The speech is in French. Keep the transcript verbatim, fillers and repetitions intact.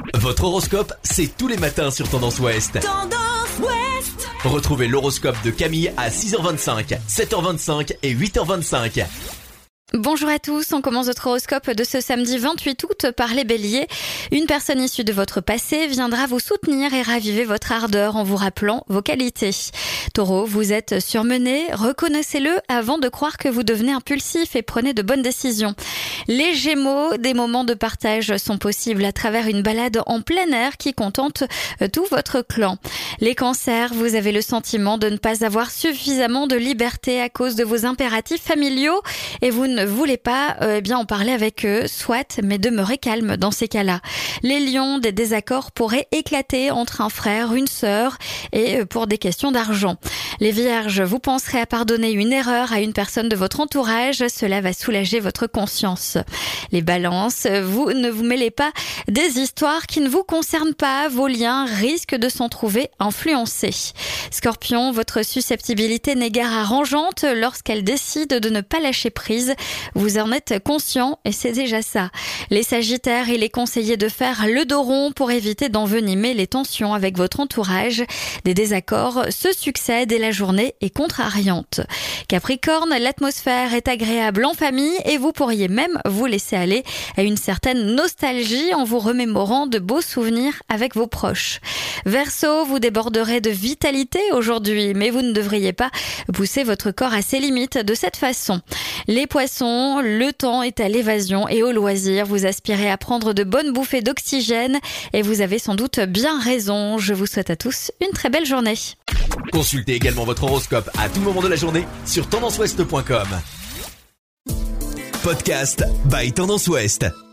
Votre horoscope, c'est tous les matins sur Tendance Ouest. Tendance Ouest. Retrouvez l'horoscope de Camille à six heures vingt-cinq, sept heures vingt-cinq et huit heures vingt-cinq. Bonjour à tous, on commence notre horoscope de ce samedi vingt-huit août par les béliers. Une personne issue de votre passé viendra vous soutenir et raviver votre ardeur en vous rappelant vos qualités. Taureau, vous êtes surmené, reconnaissez-le avant de croire que vous devenez impulsif et prenez de bonnes décisions. Les Gémeaux, des moments de partage sont possibles à travers une balade en plein air qui contente tout votre clan. Les Cancers, vous avez le sentiment de ne pas avoir suffisamment de liberté à cause de vos impératifs familiaux et vous ne voulez pas euh, bien en parler avec eux, soit, mais demeurez calme dans ces cas-là. Les Lions, des désaccords pourraient éclater entre un frère, une sœur et euh, pour des questions d'argent. Les Vierges, vous penserez à pardonner une erreur à une personne de votre entourage, cela va soulager votre conscience. Les Balances, vous ne vous mêlez pas des histoires qui ne vous concernent pas, vos liens risquent de s'en trouver influencés. Scorpion, votre susceptibilité n'est guère arrangeante lorsqu'elle décide de ne pas lâcher prise. Vous en êtes conscient et c'est déjà ça. Les Sagittaires, il est conseillé de faire le dos rond pour éviter d'envenimer les tensions avec votre entourage. Des désaccords se succèdent et la journée est contrariante. Capricorne, l'atmosphère est agréable en famille et vous pourriez même vous laisser aller à une certaine nostalgie en vous remémorant de beaux souvenirs avec vos proches. Verseau, vous déborderez de vitalité aujourd'hui, mais vous ne devriez pas pousser votre corps à ses limites de cette façon. Les Poissons, le temps est à l'évasion et au loisir. Vous aspirez à prendre de bonnes bouffées d'oxygène et vous avez sans doute bien raison. Je vous souhaite à tous une très belle journée. Consultez également votre horoscope à tout moment de la journée sur tendance ouest point com. Podcast by Tendance Ouest.